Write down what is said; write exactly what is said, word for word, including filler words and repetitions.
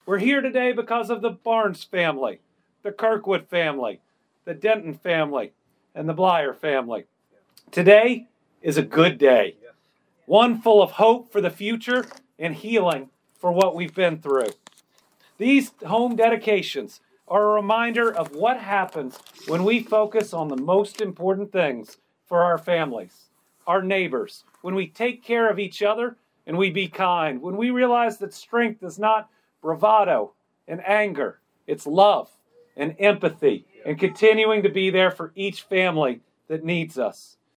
We're here today because of the Barnes family, the Kirkwood family, the Denton family, and the Blyer family. Today is a good day, one full of hope for the future and healing for what we've been through. These home dedications are a reminder of what happens when we focus on the most important things for our families, our neighbors, when we take care of each other and we be kind, when we realize that strength is not bravado and anger, it's love and empathy and continuing to be there for each family that needs us.